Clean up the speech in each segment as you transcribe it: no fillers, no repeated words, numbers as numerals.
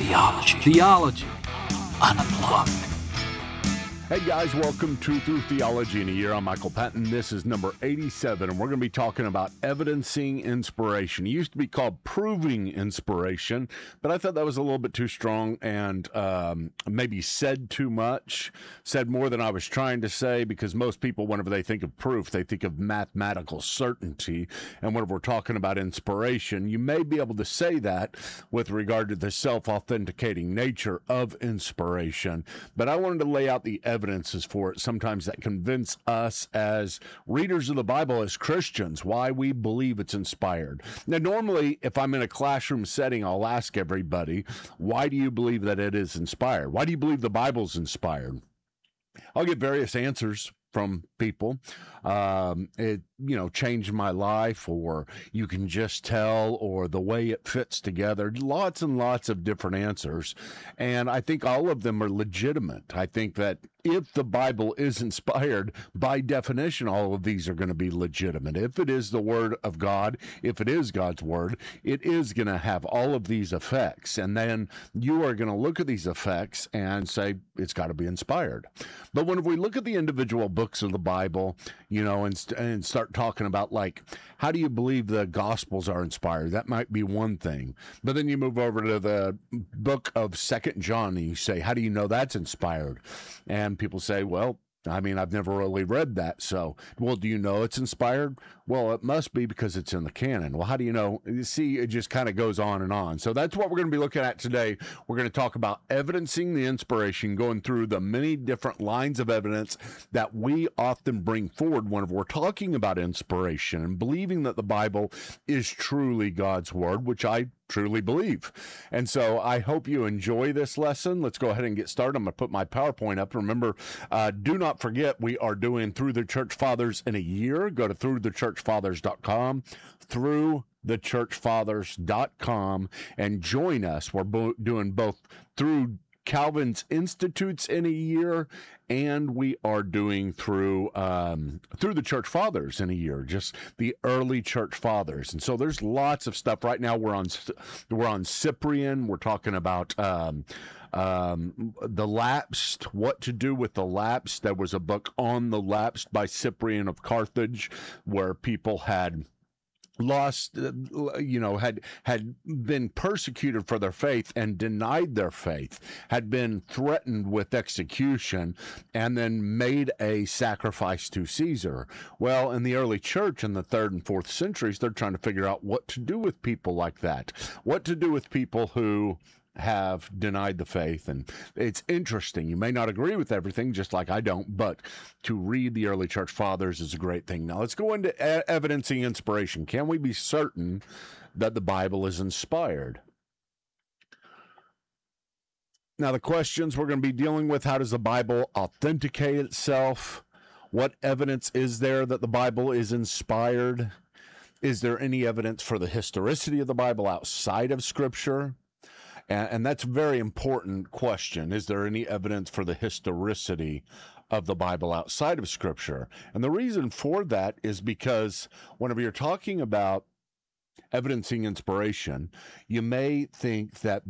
Theology. Unplugged. Hey guys, welcome to Through Theology in a Year. I'm Michael Patton. This is number 87, and we're going to be talking about evidencing inspiration. It used to be called proving inspiration, but I thought that was a little bit too strong and maybe said too much, said more than I was trying to say, because most people, whenever they think of proof, they think of mathematical certainty. And when we're talking about inspiration, you may be able to say that with regard to the self-authenticating nature of inspiration. But I wanted to lay out the evidences for it sometimes that convince us as readers of the Bible, as Christians, why we believe it's inspired. Now, normally, if I'm in a classroom setting, I'll ask everybody, why do you believe that it is inspired? Why do you believe the Bible's inspired? I'll get various answers from people. It, changed my life, or you can just tell, or the way it fits together. Lots and lots of different answers. And I think all of them are legitimate. I think that if the Bible is inspired, by definition, all of these are going to be legitimate. If it is the Word of God, if it is God's Word, it is going to have all of these effects. And then you are going to look at these effects and say, it's got to be inspired. But when we look at the individual books of the Bible, and start talking about, like, how do you believe the Gospels are inspired? That might be one thing. But then you move over to the book of 2 John, and you say, how do you know that's inspired? And people say, well, I've never really read that. So, well, do you know it's inspired? Well, it must be because it's in the canon. Well, how do you know? You see, it just kind of goes on and on. So that's what we're going to be looking at today. We're going to talk about evidencing the inspiration, going through the many different lines of evidence that we often bring forward whenever we're talking about inspiration and believing that the Bible is truly God's Word, which I truly believe. And so I hope you enjoy this lesson. Let's go ahead and get started. I'm going to put my PowerPoint up. Remember, do not forget, we are doing Through the Church Fathers in a Year. Go to throughthechurchfathers.com, throughthechurchfathers.com, and join us. We're doing both through Calvin's Institutes in a year, and we are doing through the Church Fathers in a year, just the early Church Fathers. And so there's lots of stuff. Right now we're on Cyprian. We're talking about the lapsed, what to do with the lapsed. There was a book on the lapsed by Cyprian of Carthage, where people had lost, had been persecuted for their faith and denied their faith, had been threatened with execution, and then made a sacrifice to Caesar. Well, in the early church in the 3rd and 4th centuries, they're trying to figure out what to do with people like that, what to do with people who have denied the faith. And it's interesting. You may not agree with everything, just like I don't, but to read the early church fathers is a great thing. Now let's go into evidencing inspiration. Can we be certain that the Bible is inspired? Now, the questions we're going to be dealing with: how does the Bible authenticate itself? What evidence is there that the Bible is inspired? Is there any evidence for the historicity of the Bible outside of Scripture? And that's a very important question. Is there any evidence for the historicity of the Bible outside of Scripture? And the reason for that is because whenever you're talking about evidencing inspiration, you may think that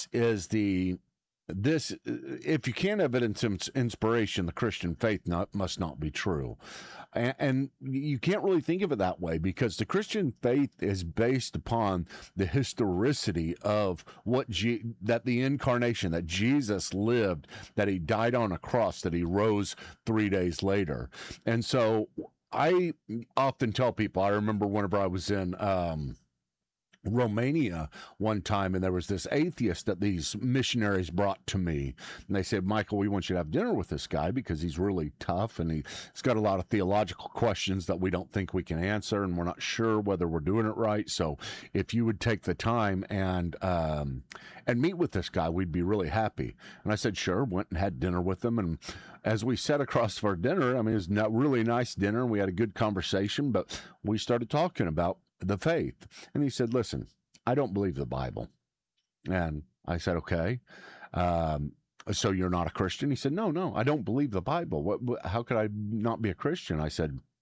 if you can't evidence inspiration, the Christian faith must not be true. And you can't really think of it that way, because the Christian faith is based upon the historicity of that the incarnation, that Jesus lived, that he died on a cross, that he rose 3 days later. And so I often tell people, I remember whenever I was in Romania one time, and there was this atheist that these missionaries brought to me, and they said, Michael, we want you to have dinner with this guy because he's really tough and he's got a lot of theological questions that we don't think we can answer, and we're not sure whether we're doing it right. So if you would take the time and meet with this guy, we'd be really happy. And I said, sure. Went and had dinner with him, and as we sat across for dinner, it was a really nice dinner, and we had a good conversation, but we started talking about the faith. And he said, listen, I don't believe the Bible. And I said, okay, so you're not a Christian? He said, no, I don't believe the Bible. How could I not be a Christian? I said,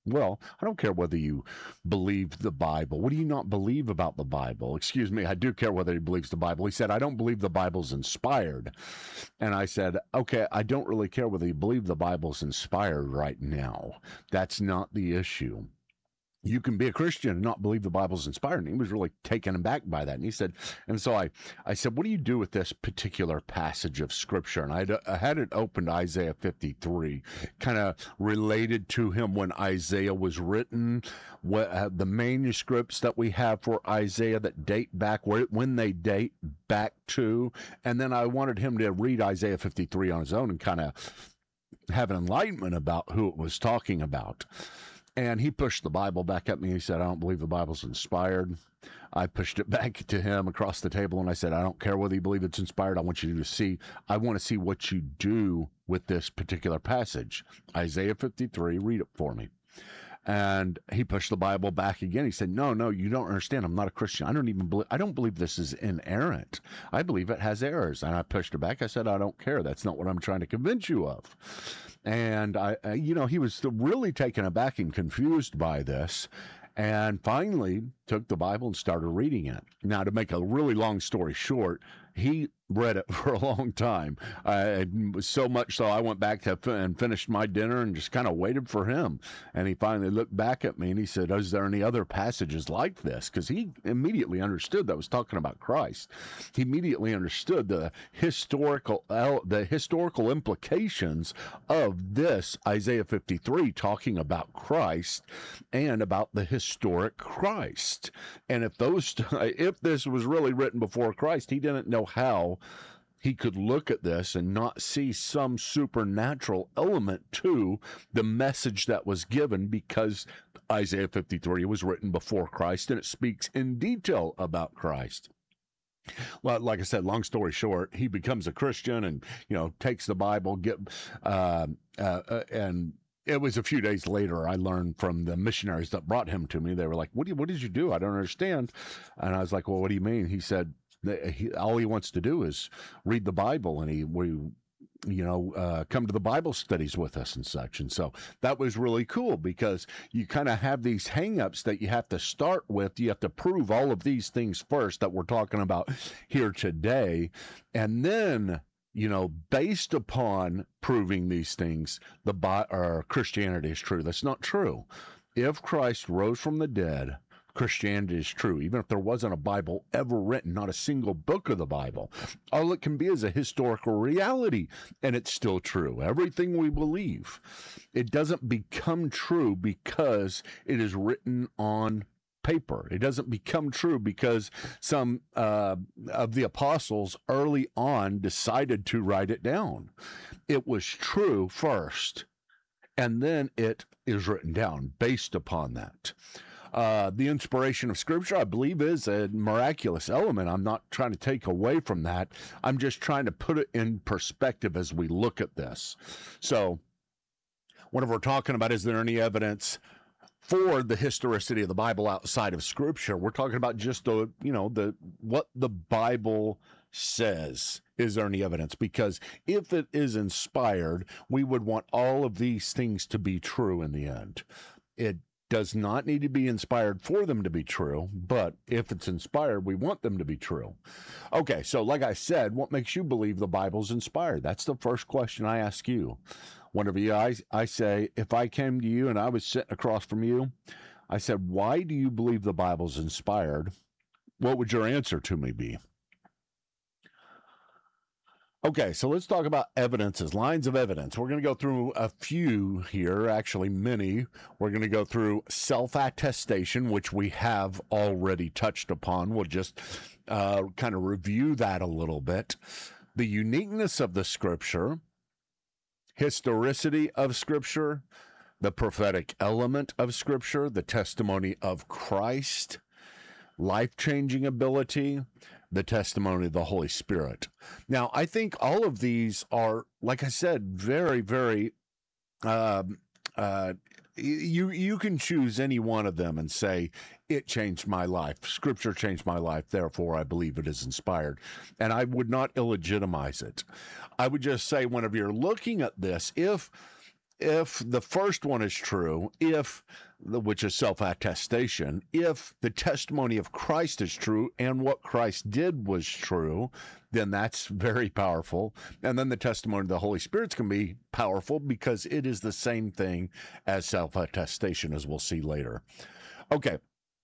Well, I don't care whether you believe the Bible. What do you not believe about the Bible? Excuse me, I do care whether he believes the Bible. He said, I don't believe the Bible's inspired. And I said, okay, I don't really care whether you believe the Bible's inspired right now. That's not the issue. You can be a Christian and not believe the Bible's inspired. And he was really taken aback by that. And he said, and so I said, what do you do with this particular passage of Scripture? And I had it opened to Isaiah 53, kind of related to him when Isaiah was written, the manuscripts that we have for Isaiah that date back, when they date back to. And then I wanted him to read Isaiah 53 on his own and kind of have an enlightenment about who it was talking about. And he pushed the Bible back at me. He said, I don't believe the Bible's inspired. I pushed it back to him across the table, and I said, I don't care whether you believe it's inspired. I want to see what you do with this particular passage. Isaiah 53, read it for me. And he pushed the Bible back again. He said, no, you don't understand. I'm not a Christian. I don't believe this is inerrant. I believe it has errors. And I pushed it back. I said, I don't care. That's not what I'm trying to convince you of. And he was really taken aback and confused by this, and finally took the Bible and started reading it. Now, to make a really long story short, he read it for a long time. So much so I went back and finished my dinner and just kind of waited for him. And he finally looked back at me and he said, is there any other passages like this? Because he immediately understood that I was talking about Christ. He immediately understood the historical implications of this Isaiah 53 talking about Christ and about the historic Christ. And if this was really written before Christ, he didn't know how he could look at this and not see some supernatural element to the message that was given, because Isaiah 53 was written before Christ and it speaks in detail about Christ. Well, like I said, long story short, he becomes a Christian and, takes the Bible, and it was a few days later I learned from the missionaries that brought him to me. They were like, what did you do? I don't understand. And I was like, well, what do you mean? He said, all he wants to do is read the Bible, and come to the Bible studies with us and such. And so that was really cool, because you kind of have these hangups that you have to start with. You have to prove all of these things first that we're talking about here today. And then, based upon proving these things, Christianity is true. That's not true. If Christ rose from the dead, Christianity is true. Even if there wasn't a Bible ever written, not a single book of the Bible, all it can be is a historical reality, and it's still true. Everything we believe, it doesn't become true because it is written on paper. It doesn't become true because some of the apostles early on decided to write it down. It was true first, and then it is written down based upon that. The inspiration of Scripture, I believe, is a miraculous element. I'm not trying to take away from that. I'm just trying to put it in perspective as we look at this. So, whenever we're talking about, is there any evidence for the historicity of the Bible outside of Scripture, we're talking about just what the Bible says. Is there any evidence? Because if it is inspired, we would want all of these things to be true in the end. It does not need to be inspired for them to be true, but if it's inspired, we want them to be true. Okay, so like I said, what makes you believe the Bible's inspired? That's the first question I ask you. Whenever I say, if I came to you and I was sitting across from you, I said, why do you believe the Bible's inspired? What would your answer to me be? Okay, so let's talk about evidences, lines of evidence. We're going to go through a few here, actually many. We're going to go through self-attestation, which we have already touched upon. We'll just kind of review that a little bit. The uniqueness of the Scripture, historicity of Scripture, the prophetic element of Scripture, the testimony of Christ, life-changing ability, the testimony of the Holy Spirit. Now, I think all of these are, like I said, very, very, you can choose any one of them and say, it changed my life. Scripture changed my life, therefore I believe it is inspired. And I would not illegitimize it. I would just say, whenever you're looking at this, if if the first one is true, which is self-attestation, if the testimony of Christ is true and what Christ did was true, then that's very powerful. And then the testimony of the Holy Spirit's can be powerful because it is the same thing as self-attestation, as we'll see later. Okay.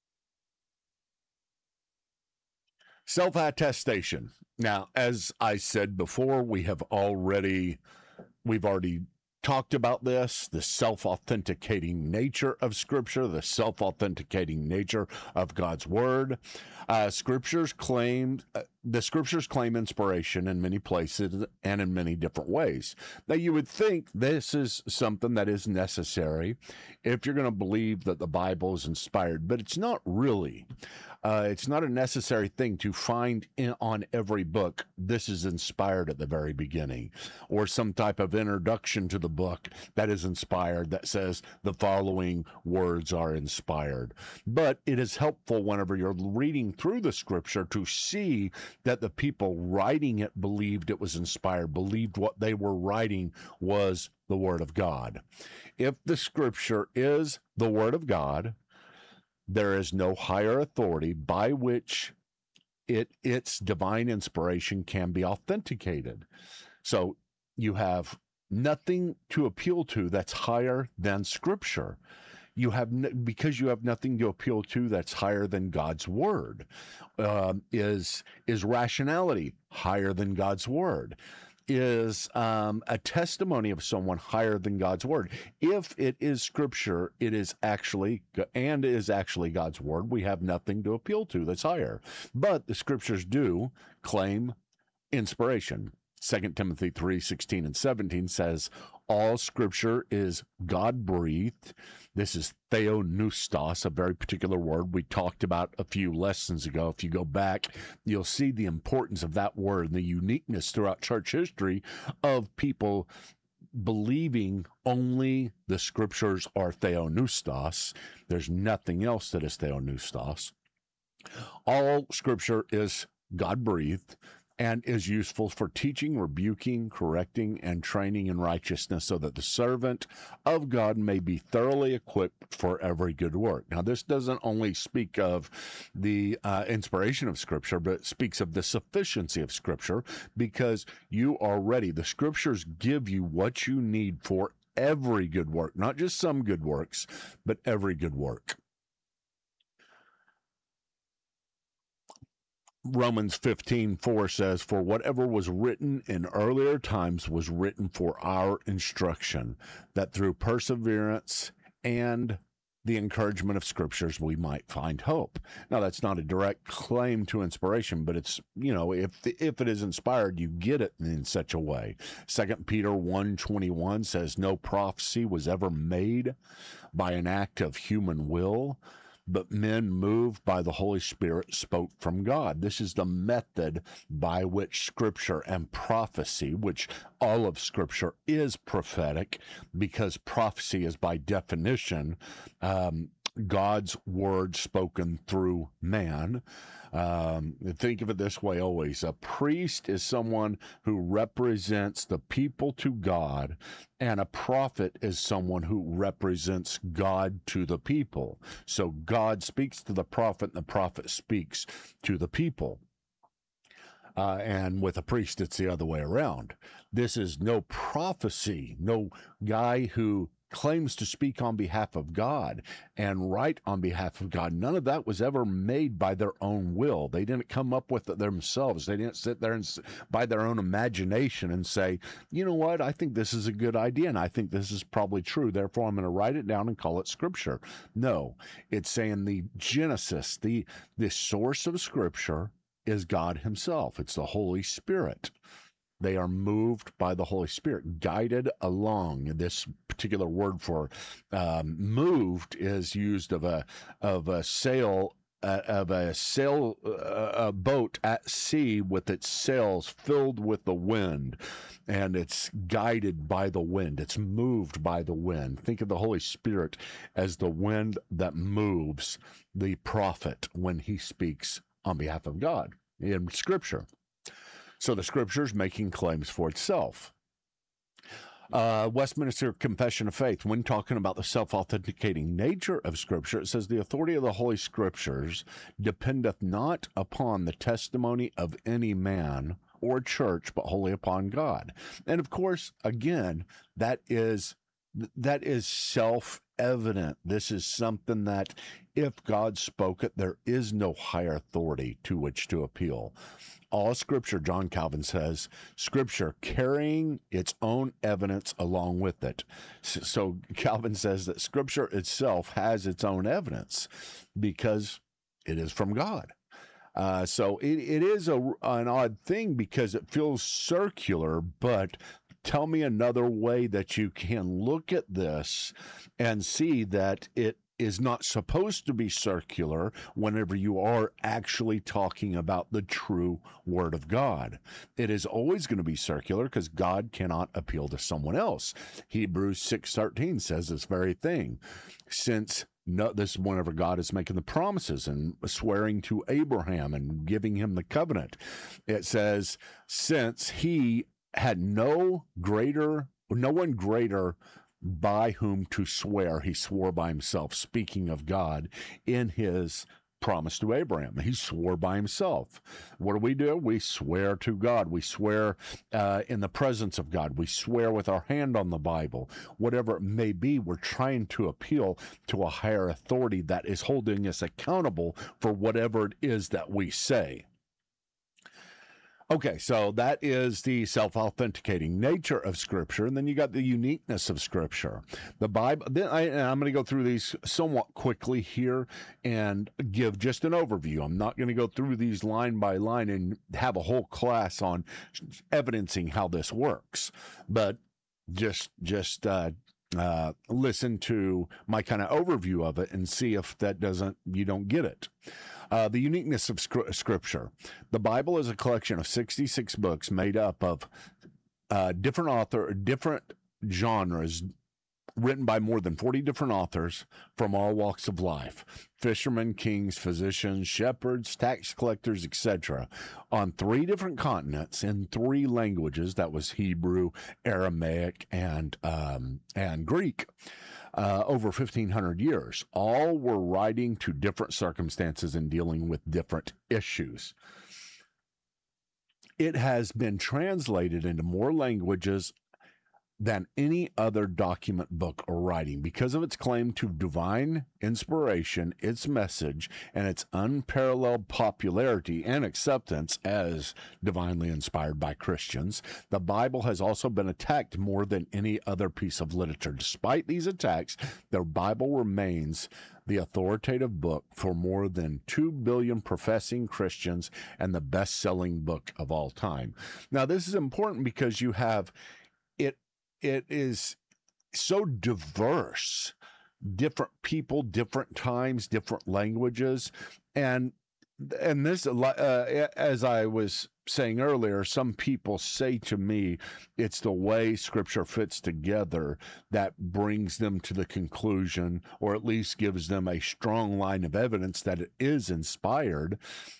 Self-attestation. Now, as I said before, we've already talked about this, the self-authenticating nature of Scripture, the self-authenticating nature of God's Word. The Scriptures claim inspiration in many places and in many different ways. Now, you would think this is something that is necessary if you're going to believe that the Bible is inspired, but it's not really. It's not a necessary thing to find on every book, this is inspired at the very beginning, or some type of introduction to the book that is inspired that says the following words are inspired. But it is helpful whenever you're reading through the Scripture to see that the people writing it believed it was inspired, believed what they were writing was the Word of God. If the Scripture is the Word of God, there is no higher authority by which its divine inspiration can be authenticated. So you have nothing to appeal to that's higher than Scripture. Because you have nothing to appeal to that's higher than God's Word. Is rationality higher than God's Word? Is a testimony of someone higher than God's Word? If it is Scripture, it is actually God's Word, we have nothing to appeal to that's higher. But the Scriptures do claim inspiration. 2 Timothy 3:16 and 17 says, all Scripture is God-breathed. This is theopneustos, a very particular word we talked about a few lessons ago. If you go back, you'll see the importance of that word and the uniqueness throughout church history of people believing only the Scriptures are theopneustos. There's nothing else that is theopneustos. All Scripture is God-breathed and is useful for teaching, rebuking, correcting, and training in righteousness, so that the servant of God may be thoroughly equipped for every good work. Now, this doesn't only speak of the inspiration of Scripture, but it speaks of the sufficiency of Scripture, because you are ready. The Scriptures give you what you need for every good work, not just some good works, but every good work. Romans 15:4 says, for whatever was written in earlier times was written for our instruction, that through perseverance and the encouragement of Scriptures we might find hope. Now, that's not a direct claim to inspiration, but it's, if it is inspired, you get it in such a way. 2 Peter 1:21 says, no prophecy was ever made by an act of human will, but men moved by the Holy Spirit spoke from God. This is the method by which Scripture and prophecy, which all of Scripture is prophetic, because prophecy is by definition God's word spoken through man. Think of it this way always. A priest is someone who represents the people to God, and a prophet is someone who represents God to the people. So God speaks to the prophet, and the prophet speaks to the people. And with a priest, it's the other way around. This is no prophecy, no guy who claims to speak on behalf of God and write on behalf of God. None of that was ever made by their own will. They didn't come up with it themselves. They didn't sit there and by their own imagination and say, you know what, I think this is a good idea and I think this is probably true, therefore I'm going to write it down and call it Scripture. No, it's saying the genesis, the source of Scripture is God Himself. It's the Holy Spirit. They are moved by the Holy Spirit, guided along. This particular word for moved is used of a boat at sea with its sails filled with the wind, and it's guided by the wind. It's moved by the wind. Think of the Holy Spirit as the wind that moves the prophet when he speaks on behalf of God in Scripture. So the Scripture is making claims for itself. Westminster Confession of Faith, when talking about the self-authenticating nature of Scripture, it says the authority of the Holy Scriptures dependeth not upon the testimony of any man or church, but wholly upon God. And of course, again, that is self-evident. This is something that if God spoke it, there is no higher authority to which to appeal. All Scripture, John Calvin says, Scripture carrying its own evidence along with it. So Calvin says that Scripture itself has its own evidence because it is from God. So it is an odd thing because it feels circular, but tell me another way that you can look at this and see that it is not supposed to be circular whenever you are actually talking about the true Word of God. It is always going to be circular because God cannot appeal to someone else. Hebrews 6:13 says this very thing. This is whenever God is making the promises and swearing to Abraham and giving him the covenant. It says, since he had no one greater by whom to swear, he swore by himself, speaking of God in his promise to Abraham. He swore by himself. What do? We swear to God. We swear in the presence of God. We swear with our hand on the Bible. Whatever it may be, we're trying to appeal to a higher authority that is holding us accountable for whatever it is that we say. Okay, so that is the self-authenticating nature of Scripture, and then you got the uniqueness of Scripture. The Bible, I'm going to go through these somewhat quickly here and give just an overview. I'm not going to go through these line by line and have a whole class on evidencing how this works, but just listen to my kind of overview of it and see if you don't get it. The uniqueness of Scripture. The Bible is a collection of 66 books made up of different genres, written by more than 40 different authors from all walks of life: fishermen, kings, physicians, shepherds, tax collectors, etc., on 3 different continents in 3 languages. That was Hebrew, Aramaic, and Greek. Over 1,500 years. All were writing to different circumstances and dealing with different issues. It has been translated into more languages than any other document, book, or writing because of its claim to divine inspiration, its message, and its unparalleled popularity and acceptance as divinely inspired by Christians. The Bible has also been attacked more than any other piece of literature. Despite these attacks, the Bible remains the authoritative book for more than 2 billion professing Christians and the best-selling book of all time. Now, this is important because you have it is so diverse, different people, different times, different languages. And this, as I was saying earlier, some people say to me, it's the way Scripture fits together that brings them to the conclusion, or at least gives them a strong line of evidence that it is inspired.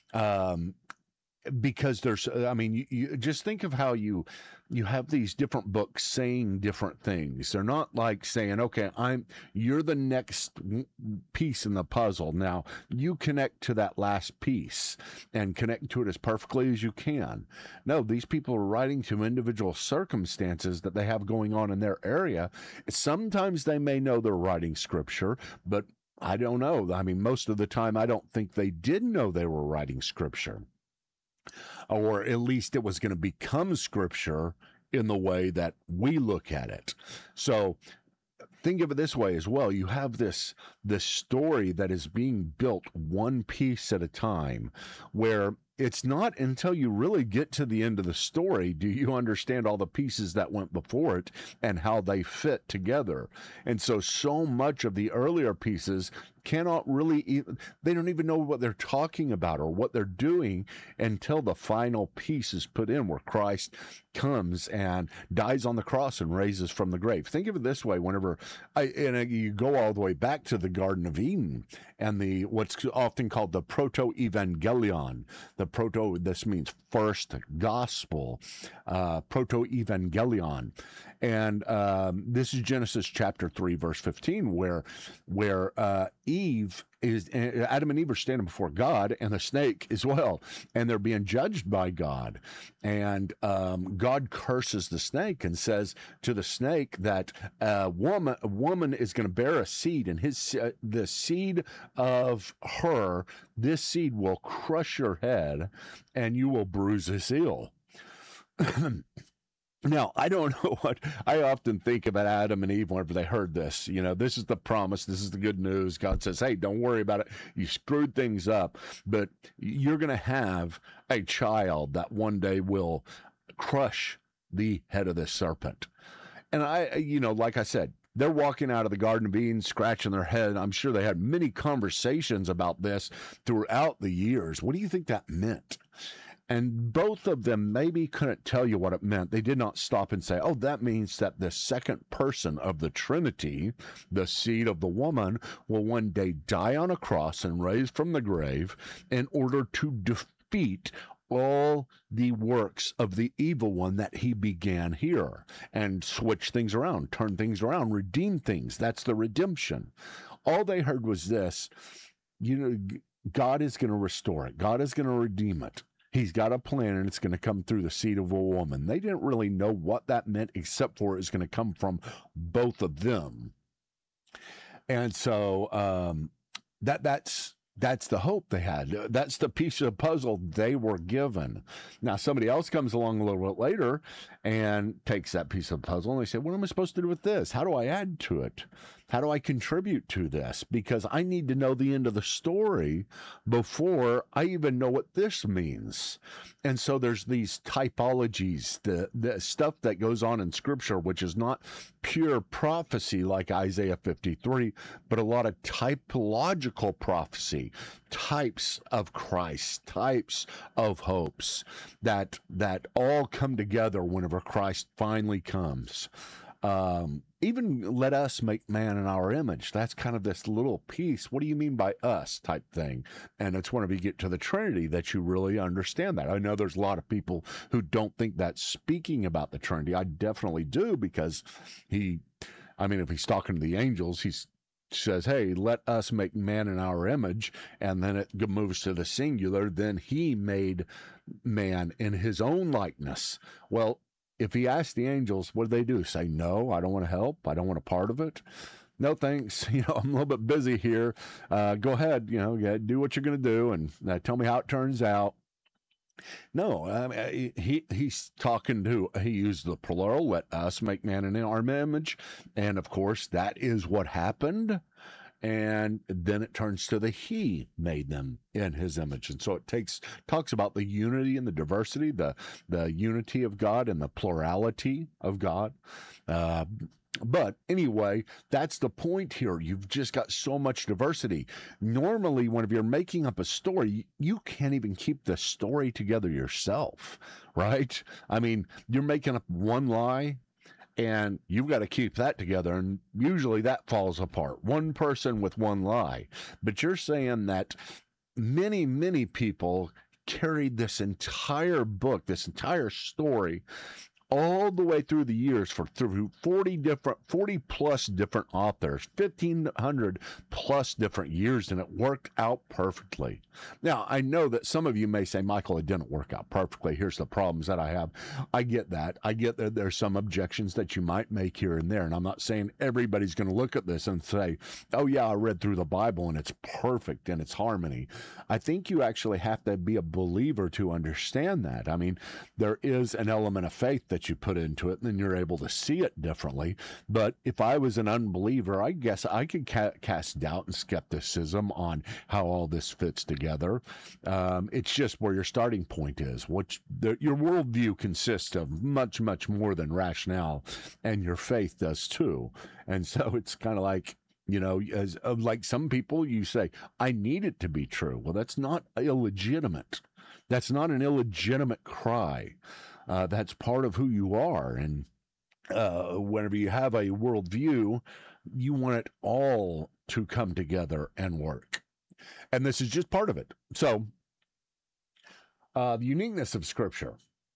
Because you just think of how you have these different books saying different things. They're not like saying, okay, you're the next piece in the puzzle. Now you connect to that last piece and connect to it as perfectly as you can. No, these people are writing to individual circumstances that they have going on in their area. Sometimes they may know they're writing Scripture, but I don't know. I mean, most of the time, I don't think they did know they were writing Scripture. Or at least it was going to become Scripture in the way that we look at it. So think of it this way as well. You have this story that is being built one piece at a time, where it's not until you really get to the end of the story do you understand all the pieces that went before it and how they fit together. And so much of the earlier pieces cannot really they don't even know what they're talking about or what they're doing until the final piece is put in, where Christ comes and dies on the cross and raises from the grave. Think of it this way: whenever you go all the way back to the Garden of Eden and what's often called the proto-evangelion. The this means first gospel, proto-evangelion. And this is Genesis chapter 3, verse 15, where Adam and Eve are standing before God, and the snake as well, and they're being judged by God. And God curses the snake and says to the snake that a woman is going to bear a seed, and the seed of her, this seed will crush your head, and you will bruise his heel. Now, I don't know what I often think about Adam and Eve whenever they heard this. This is the promise. This is the good news. God says, hey, don't worry about it. You screwed things up, but you're going to have a child that one day will crush the head of this serpent. And like I said, they're walking out of the Garden of Eden, scratching their head. I'm sure they had many conversations about this throughout the years. What do you think that meant? And both of them maybe couldn't tell you what it meant. They did not stop and say, oh, that means that the second person of the Trinity, the seed of the woman, will one day die on a cross and raise from the grave in order to defeat all the works of the evil one that he began here and switch things around, turn things around, redeem things. That's the redemption. All they heard was this, God is going to restore it. God is going to redeem it. He's got a plan, and it's going to come through the seed of a woman. They didn't really know what that meant, except for it's going to come from both of them. And so that's the hope they had. That's the piece of the puzzle they were given. Now, somebody else comes along a little bit later and takes that piece of the puzzle, and they say, what am I supposed to do with this? How do I add to it? How do I contribute to this? Because I need to know the end of the story before I even know what this means. And so there's these typologies, the stuff that goes on in Scripture, which is not pure prophecy like Isaiah 53, but a lot of typological prophecy, types of Christ, types of hopes that all come together whenever Christ finally comes. Even let us make man in our image. That's kind of this little piece. What do you mean by us type thing? And it's whenever you get to the Trinity that you really understand that. I know there's a lot of people who don't think that's speaking about the Trinity. I definitely do, because if he's talking to the angels, he says, hey, let us make man in our image, and then it moves to the singular. Then he made man in his own likeness. Well, if he asked the angels, what do they do? Say, no, I don't want to help. I don't want a part of it. No, thanks. I'm a little bit busy here. Go ahead, do what you're going to do, and tell me how it turns out. No, he's talking to, he used the plural, let us make man in our image. And of course, that is what happened. And then it turns to the he made them in his image. And so it talks about the unity and the diversity, the unity of God and the plurality of God. But anyway, that's the point here. You've just got so much diversity. Normally, whenever you're making up a story, you can't even keep the story together yourself, right? I mean, you're making up one lie, and you've got to keep that together, and usually that falls apart. One person with one lie. But you're saying that many, many people carried this entire book, this entire story, all the way through the years through 40 plus different authors, 1,500 plus different years, and it worked out perfectly. Now, I know that some of you may say, Michael, it didn't work out perfectly. Here's the problems that I have. I get that. I get that there's some objections that you might make here and there, and I'm not saying everybody's going to look at this and say, oh yeah, I read through the Bible and it's perfect and it's harmony. I think you actually have to be a believer to understand that. I mean, there is an element of faith that you put into it, and then you're able to see it differently. But if I was an unbeliever, I guess I could cast doubt and skepticism on how all this fits together. It's just where your starting point is. Your worldview consists of much, much more than rationale, and your faith does too. And so it's kind of like, like some people, you say, I need it to be true. Well, that's not illegitimate. That's not an illegitimate cry. That's part of who you are. And whenever you have a worldview, you want it all to come together and work. And this is just part of it. So The uniqueness of Scripture.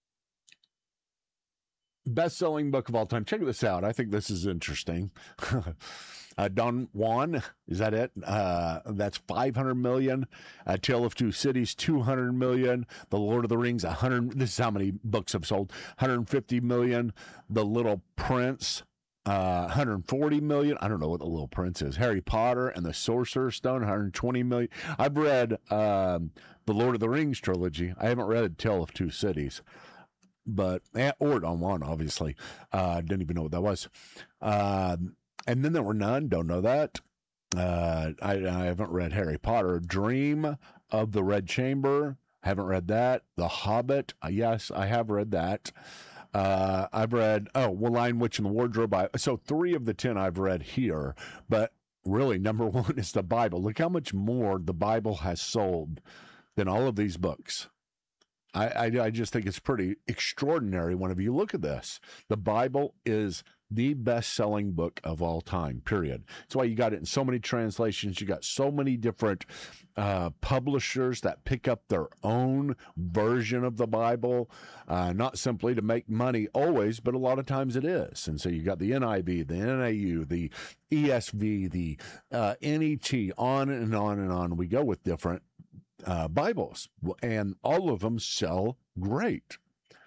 Best-selling book of all time. Check this out. I think this is interesting. Don Juan, is that it? That's 500 million. Tale of Two Cities, 200 million. The Lord of the Rings, 100. This is how many books have sold. 150 million. The Little Prince, 140 million. I don't know what The Little Prince is. Harry Potter and the Sorcerer's Stone, 120 million. I've read the Lord of the Rings trilogy. I haven't read Tale of Two Cities. But, or Don Juan, obviously. Didn't even know what that was. And then there were none. Don't know that. I haven't read Harry Potter. Dream of the Red Chamber. Haven't read that. The Hobbit. Yes, I have read that. I've read, Lion, Witch, and the Wardrobe. So 3 of the 10 I've read here. But really, number 1 is the Bible. Look how much more the Bible has sold than all of these books. I just think it's pretty extraordinary whenever you look at this. The Bible is the best-selling book of all time, period. That's why you got it in so many translations. You got so many different publishers that pick up their own version of the Bible, not simply to make money always, but a lot of times it is. And so you got the NIV, the NAU, the ESV, the NET, on and on and on. We go with different Bibles, and all of them sell great.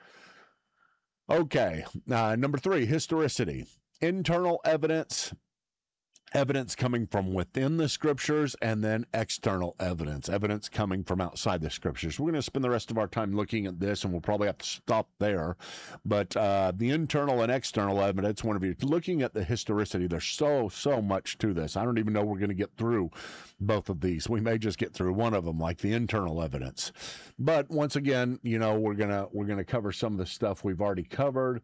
Okay, number 3, historicity. Internal evidence coming from within the Scriptures, and then external evidence coming from outside the Scriptures. We're going to spend the rest of our time looking at this, and we'll probably have to stop there. But the internal and external evidence, whenever you're looking at the historicity, there's so much to this. I don't even know we're going to get through both of these. We may just get through one of them, like the internal evidence. But once again, we're gonna cover some of the stuff we've already covered.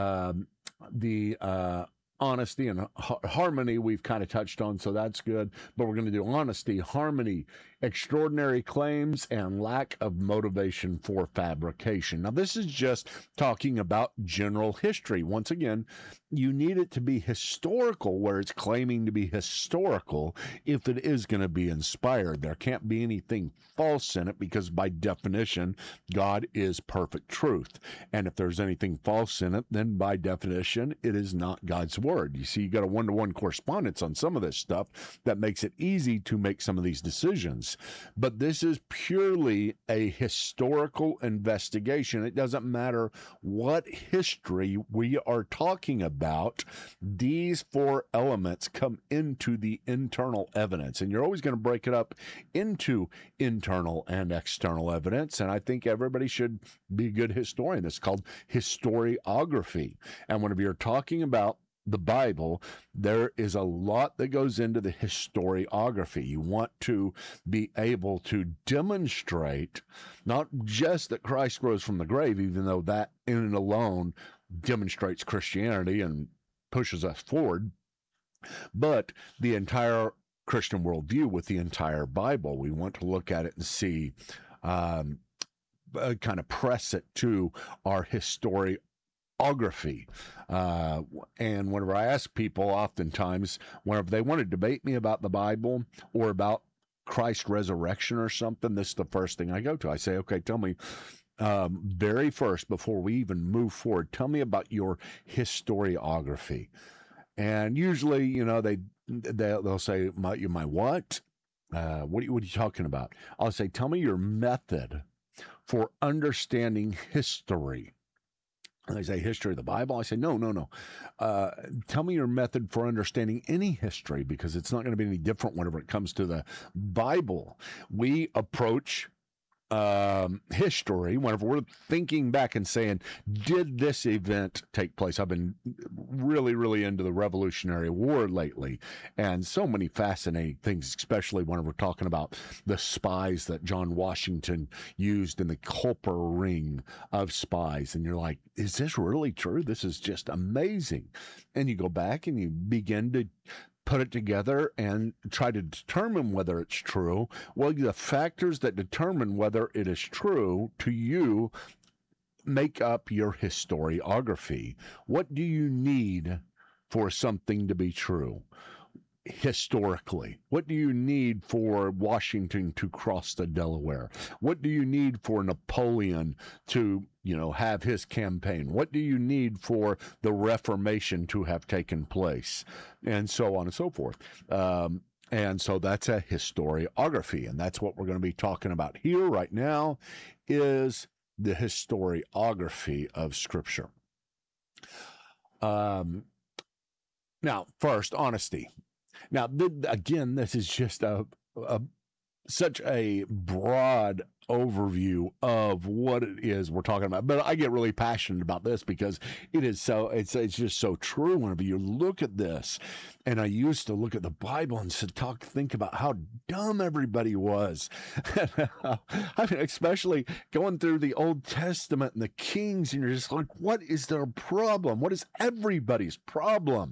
Honesty and harmony we've kind of touched on, so that's good. But we're going to do honesty, harmony, extraordinary claims, and lack of motivation for fabrication. Now, this is just talking about general history. Once again, you need it to be historical where it's claiming to be historical if it is going to be inspired. There can't be anything false in it because by definition, God is perfect truth. And if there's anything false in it, then by definition, it is not God's word. You see, you got a one-to-one correspondence on some of this stuff that makes it easy to make some of these decisions. But this is purely a historical investigation. It doesn't matter what history we are talking about. These 4 elements come into the internal evidence, and you're always going to break it up into internal and external evidence. And I think everybody should be a good historian. It's called historiography. And whenever you're talking about the Bible, there is a lot that goes into the historiography. You want to be able to demonstrate not just that Christ rose from the grave, even though that in and alone demonstrates Christianity and pushes us forward, but the entire Christian worldview with the entire Bible. We want to look at it and see, kind of press it to our historiography. And whenever I ask people, oftentimes, whenever they want to debate me about the Bible or about Christ's resurrection or something, this is the first thing I go to. I say, okay, tell me, very first, before we even move forward, tell me about your historiography. And usually, they'll say, my what? What are you talking about? I'll say, tell me your method for understanding history. And they say, history of the Bible? I say, no. Tell me your method for understanding any history, because it's not going to be any different whenever it comes to the Bible. We approach history whenever we're thinking back and saying, did this event take place? I've been really into the Revolutionary War lately, and so many fascinating things, especially when we're talking about the spies that John Washington used in the Culper Ring of spies. And you're like, is this really true? This is just amazing. And you go back and you begin to put it together and try to determine whether it's true. Well, the factors that determine whether it is true to you make up your historiography. What do you need for something to be true? historically? What do you need for Washington to cross the Delaware? What do you need for Napoleon to, have his campaign? What do you need for the Reformation to have taken place? And so on and so forth. And so that's a historiography, and that's what we're going to be talking about here right now is the historiography of Scripture. Now, first, honesty. Now, again, this is just such a broad overview of what it is we're talking about. But I get really passionate about this because it's just so true whenever you look at this. And I used to look at the Bible and think about how dumb everybody was. I mean, especially going through the Old Testament and the Kings, and you're just like, what is their problem? What is everybody's problem?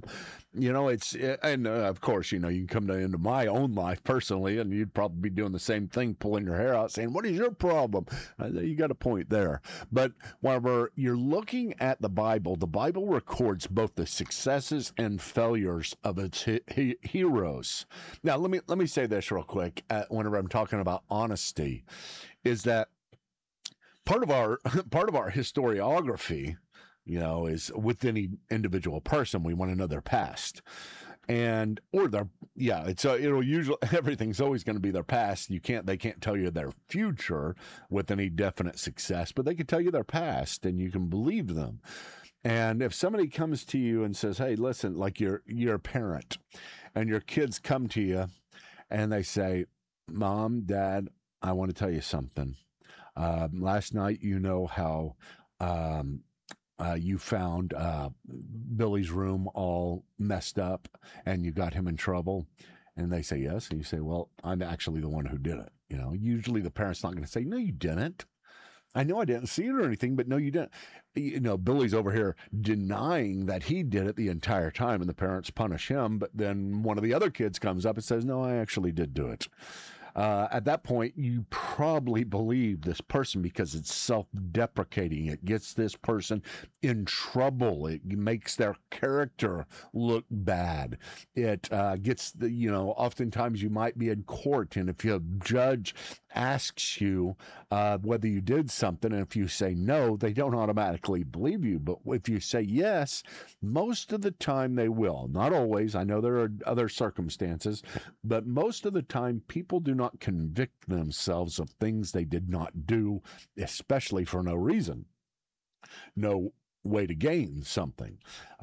Of course, you can come into my own life personally, and you'd probably be doing the same thing, pulling your hair out, saying, what is your problem? You got a point there. But whenever you're looking at the Bible records both the successes and failures of its heroes. Now, let me say this real quick. Whenever I'm talking about honesty, is that part of our historiography, is with any individual person, we want to know their past. It'll usually, everything's always going to be their past. They can't tell you their future with any definite success, but they can tell you their past, and you can believe them. And if somebody comes to you and says, hey, listen, like you're a parent, and your kids come to you and they say, Mom, Dad, I want to tell you something. Last night, how you found Billy's room all messed up and you got him in trouble. And they say yes. And you say, well, I'm actually the one who did it. Usually the parent's not going to say, no, you didn't. I know I didn't see it or anything, but no, you didn't. Billy's over here denying that he did it the entire time, and the parents punish him. But then one of the other kids comes up and says, no, I actually did do it. At that point, you probably believe this person because it's self-deprecating. It gets this person in trouble. It makes their character look bad. It gets oftentimes you might be in court, and if a judge asks you whether you did something, and if you say no, they don't automatically believe you. But if you say yes, most of the time they will. Not always. I know there are other circumstances, but most of the time people do not convict themselves of things they did not do, especially for no reason. No way to gain something.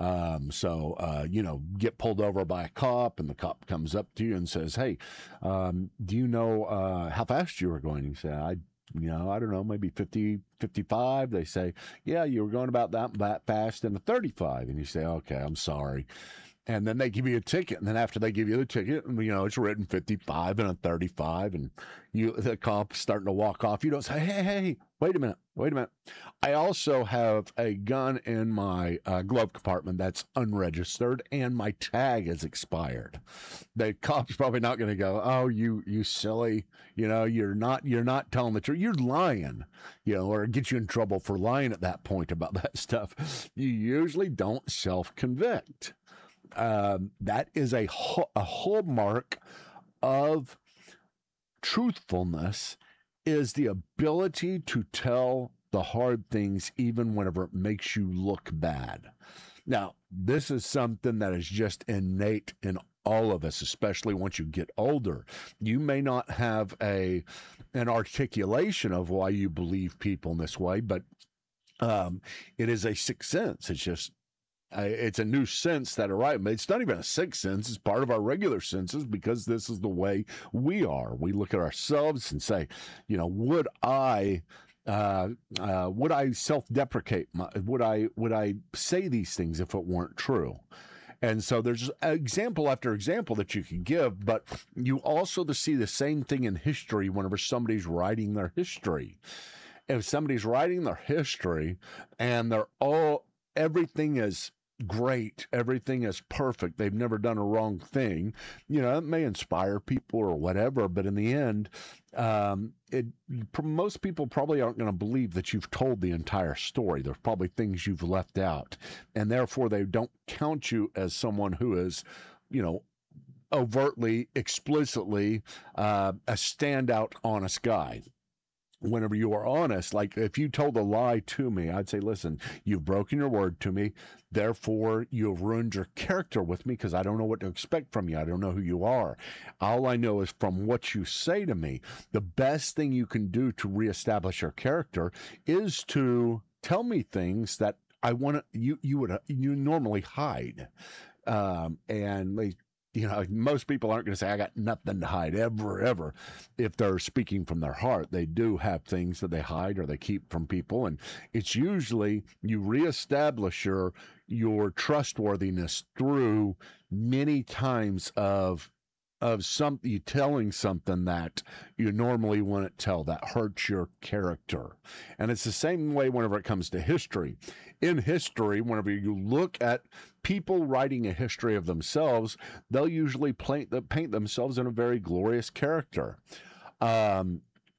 Get pulled over by a cop, and the cop comes up to you and says, hey, do you know how fast you were going? You say, I don't know, maybe 50, 55. They say, yeah, you were going about that fast in a 35. And you say, okay, I'm sorry. And then they give you a ticket. And then after they give you the ticket, it's written 55 and a 35. And the cop's starting to walk off. You don't say, hey, wait a minute. I also have a gun in my glove compartment that's unregistered, and my tag is expired. The cop's probably not going to go, oh, you silly, you're not telling the truth. You're lying, or get you in trouble for lying at that point about that stuff. You usually don't self-convict. That is a hallmark of truthfulness, is the ability to tell the hard things even whenever it makes you look bad. Now, this is something that is just innate in all of us, especially once you get older. You may not have an articulation of why you believe people in this way, but it is a sixth sense. It's just it's a new sense that arrives. It's not even a sixth sense. It's part of our regular senses because this is the way we are. We look at ourselves and say, would I self-deprecate? Would I say these things if it weren't true? And so there's example after example that you can give, but you also see the same thing in history whenever somebody's writing their history. If somebody's writing their history and everything is great, everything is perfect, they've never done a wrong thing, it may inspire people or whatever, but in the end, most people probably aren't going to believe that you've told the entire story. There's probably things you've left out, and therefore they don't count you as someone who is, overtly, explicitly a standout, honest guy. Whenever you are honest, like if you told a lie to me, I'd say, listen, you've broken your word to me. Therefore, you've ruined your character with me because I don't know what to expect from you. I don't know who you are. All I know is from what you say to me. The best thing you can do to reestablish your character is to tell me things that I want to, you normally hide. And most people aren't going to say, I got nothing to hide, ever. If they're speaking from their heart, they do have things that they hide or they keep from people. And it's usually you reestablish your trustworthiness through many times of you telling something that you normally wouldn't tell, that hurts your character. And it's the same way whenever it comes to history. In history, whenever you look at people writing a history of themselves, they'll usually paint themselves in a very glorious character. The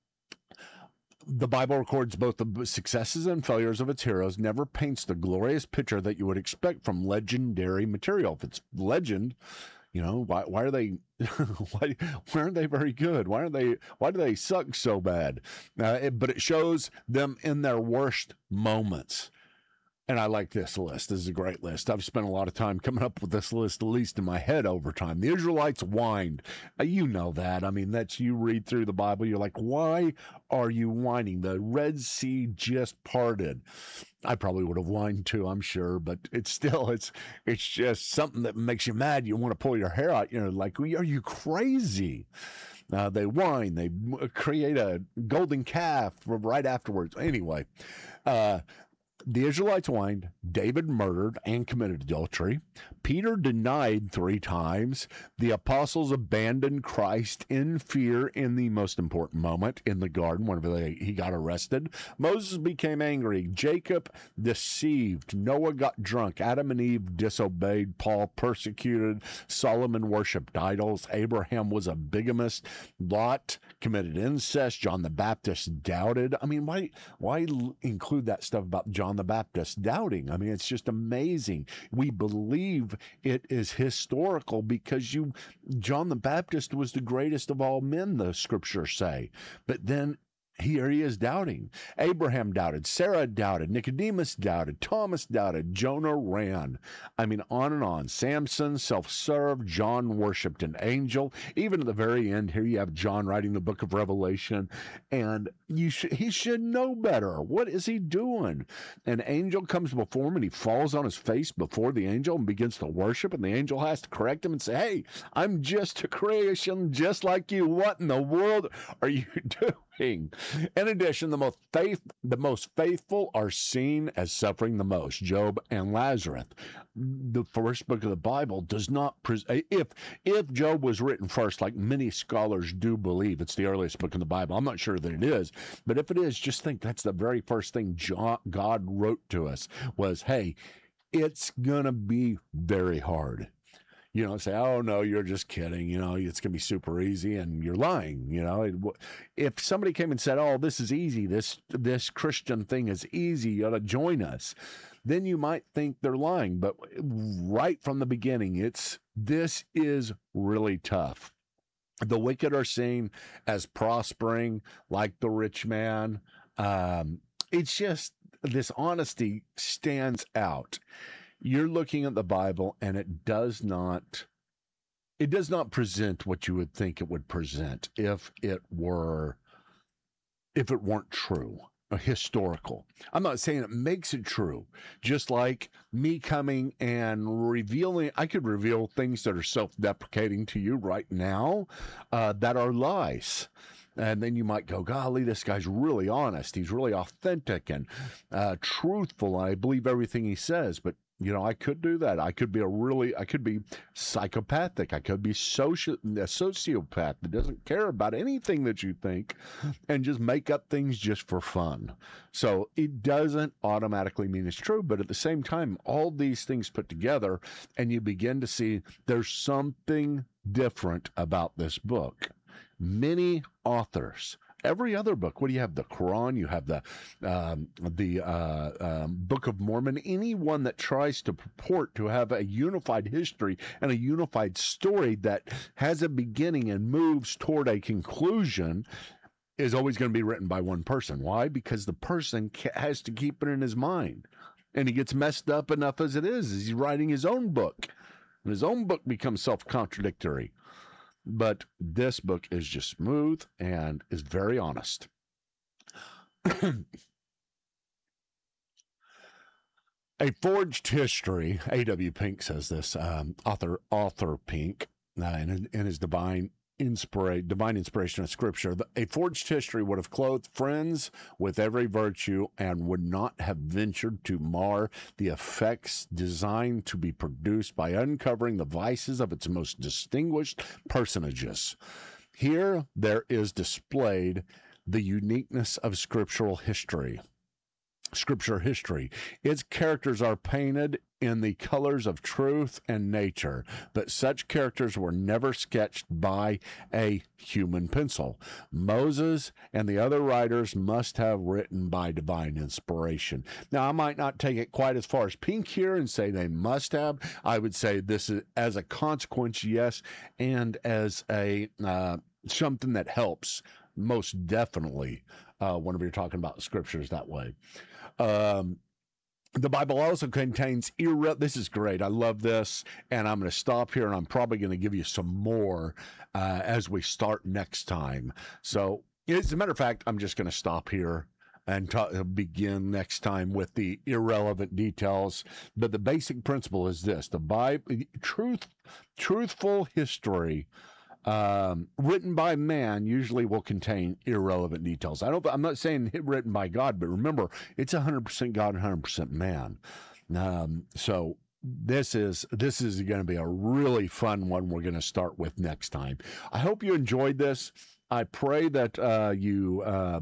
Bible records both the successes and failures of its heroes, never paints the glorious picture that you would expect from legendary material. If it's legend, why are they why aren't they very good? Why do they suck so bad? But it shows them in their worst moments. And I like this list. This is a great list. I've spent a lot of time coming up with this list, at least in my head over time. The Israelites whined. You know that. I mean, that's, you read through the Bible, you're like, why are you whining? The Red Sea just parted. I probably would have whined too, I'm sure, but it's just something that makes you mad. You want to pull your hair out. You're like, are you crazy? They whine. They create a golden calf right afterwards. Anyway, the Israelites whined, David murdered and committed adultery, Peter denied 3 times, the apostles abandoned Christ in fear in the most important moment in the garden whenever he got arrested, Moses became angry, Jacob deceived, Noah got drunk, Adam and Eve disobeyed, Paul persecuted, Solomon worshipped idols, Abraham was a bigamist, Lot committed incest, John the Baptist doubted. I mean, why include that stuff about John the Baptist doubting? I mean, it's just amazing. We believe it is historical because John the Baptist was the greatest of all men, the scriptures say. But then here he is doubting. Abraham doubted, Sarah doubted, Nicodemus doubted, Thomas doubted, Jonah ran. I mean, on and on. Samson self-served, John worshipped an angel. Even at the very end, here you have John writing the book of Revelation, and he should know better. What is he doing? An angel comes before him, and he falls on his face before the angel and begins to worship, and the angel has to correct him and say, hey, I'm just a creation just like you. What in the world are you doing? In addition, the most faithful are seen as suffering the most, Job and Lazarus. The first book of the Bible does not if Job was written first, like many scholars do believe it's the earliest book in the Bible. I'm not sure that it is, but if it is, just think that's the very first thing God wrote to us was, hey, it's gonna be very hard. Say, oh, no, you're just kidding. It's going to be super easy, and you're lying. If somebody came and said, oh, this is easy, this Christian thing is easy, you ought to join us, then you might think they're lying. But right from the beginning, this is really tough. The wicked are seen as prospering like the rich man. It's just this honesty stands out. You're looking at the Bible, and it does not present what you would think it would present if it weren't true, historical. I'm not saying it makes it true. Just like me coming and revealing, I could reveal things that are self-deprecating to you right now that are lies. And then you might go, golly, this guy's really honest. He's really authentic and truthful. I believe everything he says. But I could do that. I could be psychopathic. I could be a sociopath that doesn't care about anything that you think and just make up things just for fun. So it doesn't automatically mean it's true. But at the same time, all these things put together, and you begin to see there's something different about this book. Many authors every other book. What do you have? The Quran, you have the Book of Mormon. Anyone that tries to purport to have a unified history and a unified story that has a beginning and moves toward a conclusion is always going to be written by one person. Why? Because the person has to keep it in his mind. And he gets messed up enough as it is. He's writing his own book. And his own book becomes self-contradictory. But this book is just smooth and is very honest. A Forged History, A.W. Pink says this, author Pink, in his divine inspiration of Scripture. A forged history would have clothed friends with every virtue and would not have ventured to mar the effects designed to be produced by uncovering the vices of its most distinguished personages. Here there is displayed the uniqueness of scripture history. Its characters are painted in the colors of truth and nature, but such characters were never sketched by a human pencil. Moses and the other writers must have written by divine inspiration. Now, I might not take it quite as far as Pink here and say they must have. I would say this is, as a consequence, yes, and as a something that helps, most definitely, whenever you're talking about scriptures that way. The Bible also contains this is great. I love this, and I'm going to stop here, and I'm probably going to give you some more as we start next time. So, as a matter of fact, I'm just going to stop here and begin next time with the irrelevant details. But the basic principle is this: the Bible, truthful history written by man usually will contain irrelevant details. I'm not saying written by God, but remember, it's 100% God and 100% man. So this is going to be a really fun one we're going to start with next time. I hope you enjoyed this. I pray that you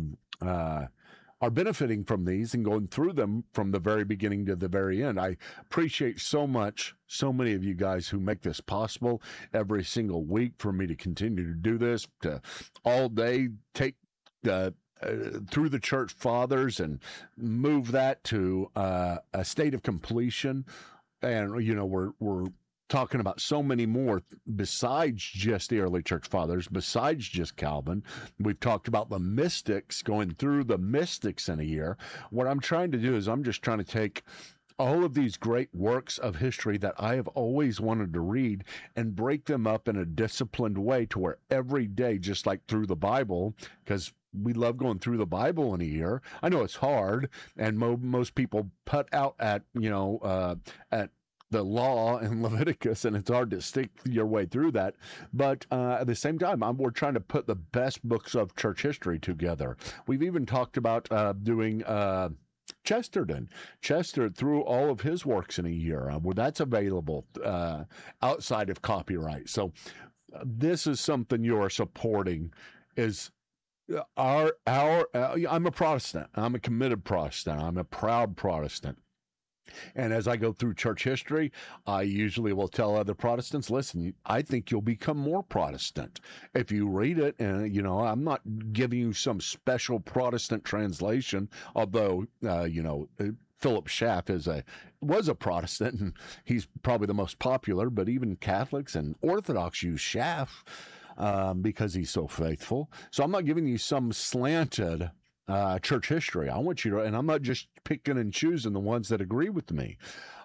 are benefiting from these and going through them from the very beginning to the very end. I appreciate so many of you guys who make this possible every single week for me to continue to do this, to all day take through the church fathers and move that to a state of completion. And, you know, we're talking about so many more besides just the early church fathers, besides just Calvin. We've talked about the mystics, going through the mystics in a year. What I'm trying to do is I'm just trying to take all of these great works of history that I have always wanted to read and break them up in a disciplined way to where every day, just like through the Bible, because we love going through the Bible in a year. I know it's hard, and most people put out at the law in Leviticus, and it's hard to stick your way through that. But at the same time, we're trying to put the best books of church history together. We've even talked about doing Chesterton through all of his works in a year, where that's available outside of copyright. So this is something you're supporting. Is I'm a Protestant. I'm a committed Protestant. I'm a proud Protestant. And as I go through church history, I usually will tell other Protestants, listen, I think you'll become more Protestant if you read it. And, you know, I'm not giving you some special Protestant translation, although, Philip Schaff was a Protestant, and he's probably the most popular, but even Catholics and Orthodox use Schaff because he's so faithful. So I'm not giving you some slanted church history. I want you to, and I'm not just picking and choosing the ones that agree with me.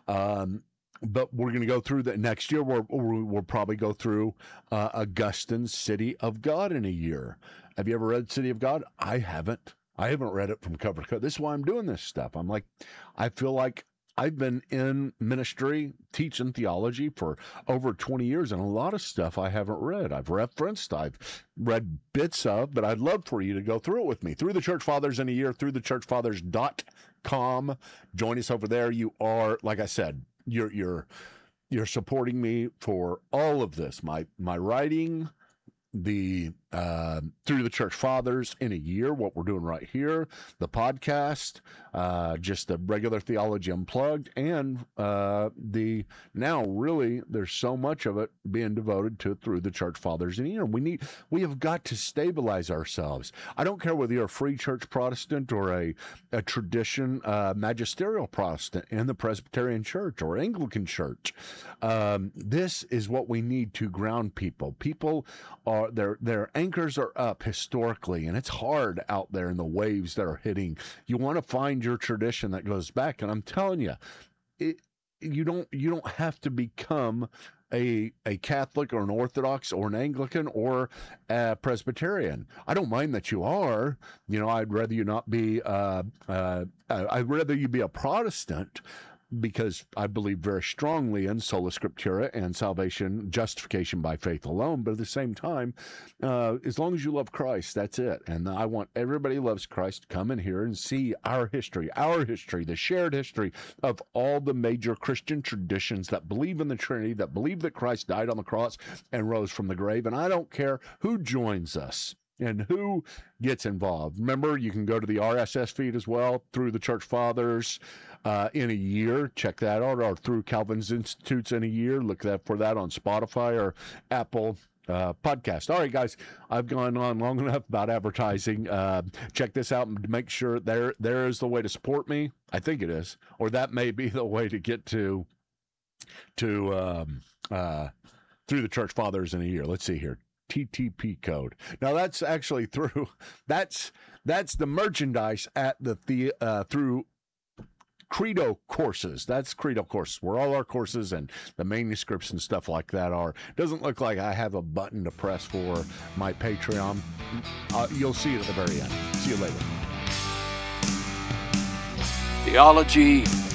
But we're going to go through that next year. We'll probably go through Augustine's City of God in a year. Have you ever read City of God? I haven't. I haven't read it from cover to cover. This is why I'm doing this stuff. I feel like I've been in ministry teaching theology for over 20 years, and a lot of stuff I haven't read. I've referenced, I've read bits of, but I'd love for you to go through it with me. Through the Church Fathers in a year, through thechurchfathers.com. Join us over there. You are, like I said, you're supporting me for all of this. My writing, the Through the Church Fathers in a year, what we're doing right here, the podcast, just the regular Theology Unplugged, and now really there's so much of it being devoted to Through the Church Fathers in a year. We have got to stabilize ourselves. I don't care whether you're a free church Protestant or a tradition magisterial Protestant in the Presbyterian Church or Anglican Church. This is what we need to ground people. People are their anchors are up historically, and it's hard out there in the waves that are hitting. You want to find your tradition that goes back, and I'm telling you, you don't have to become a Catholic or an Orthodox or an Anglican or a Presbyterian. I don't mind that you are. I'd rather you not be. I'd rather you be a Protestant, because I believe very strongly in sola scriptura and salvation, justification by faith alone. But at the same time, as long as you love Christ, that's it. And I want everybody who loves Christ to come in here and see our history, the shared history of all the major Christian traditions that believe in the Trinity, that believe that Christ died on the cross and rose from the grave. And I don't care who joins us and who gets involved. Remember, you can go to the RSS feed as well, Through the Church Fathers in a year. Check that out. Or Through Calvin's Institutes in a year. Look for that on Spotify or Apple podcast. All right, guys, I've gone on long enough about advertising. Check this out and make sure there is the way to support me. I think it is. Or that may be the way to get to Through the Church Fathers in a year. Let's see here. TTP code. Now that's actually that's the merchandise at the through Credo courses. That's Credo courses, where all our courses and the manuscripts and stuff like that are. Doesn't look like I have a button to press for my Patreon. You'll see it at the very end. See you later. Theology